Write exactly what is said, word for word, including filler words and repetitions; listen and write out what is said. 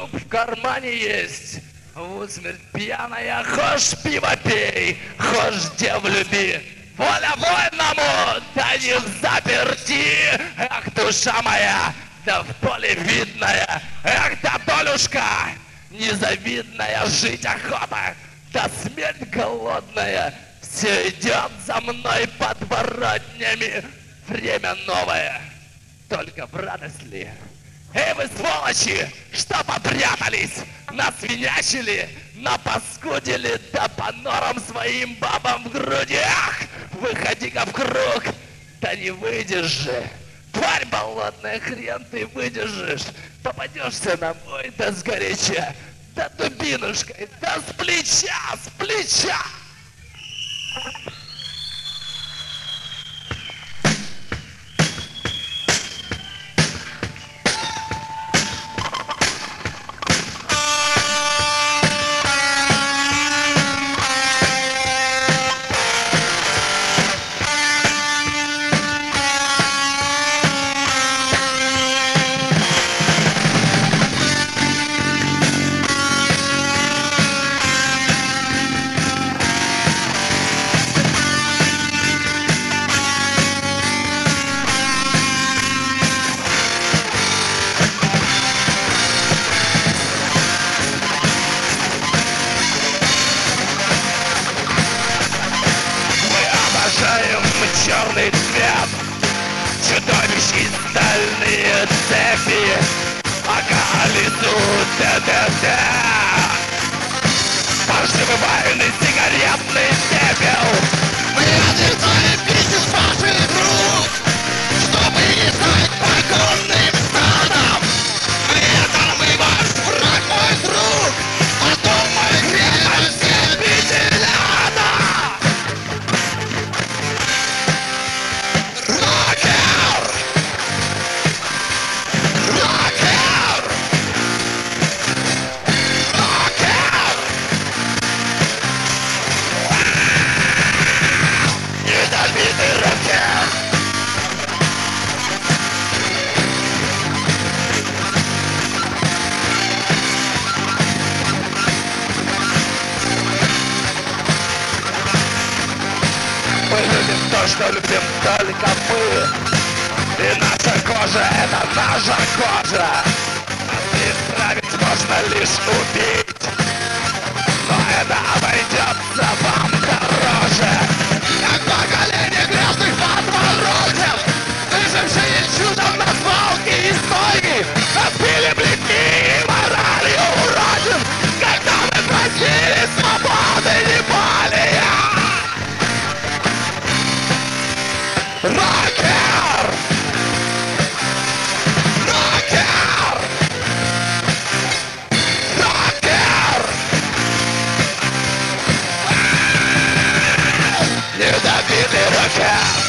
Труп в кармане есть, в усмерть пьяная. Хошь пиво пей, хошь дев люби. Воля вольному, да не в заперти. Эх, душа моя, да в поле видная. Эх, да, Толюшка, незавидная, жить охота, да смерть голодная. Все идет за мной подворотнями. Время новое, только в радость ли? Эй, вы сволочи, что попрятались? Насвинячили, напаскудили, да по норам своим бабам в грудях. Выходи-ка в круг, да не выйдешь же. Тварь болотная, хрен ты выдержишь. Попадешься на мой, да сгоряча, да дубинушкой, да с плеча, с плеча. Черный цвет, чудовищ стальные цепи, пока летут ДДТ. Поживывальный сигаретный пепел. Мы отрицаем бизнес ваших рук, чтобы не стать погонным стадом. Мы это мы ваш враг, мой друг, а то мы греем все петеляда. Мы любим то, что любим только мы. И наша кожа — это наша кожа. Исправить можно лишь убить, но это обойдется вам дороже. Как поколение грязных подворотен, выжившие чудом на свалке и стойки, отбили бледни и моралью уродин, когда мы просили свободы не более. Рокер! Рокер! Рокер! Недобитый рокер!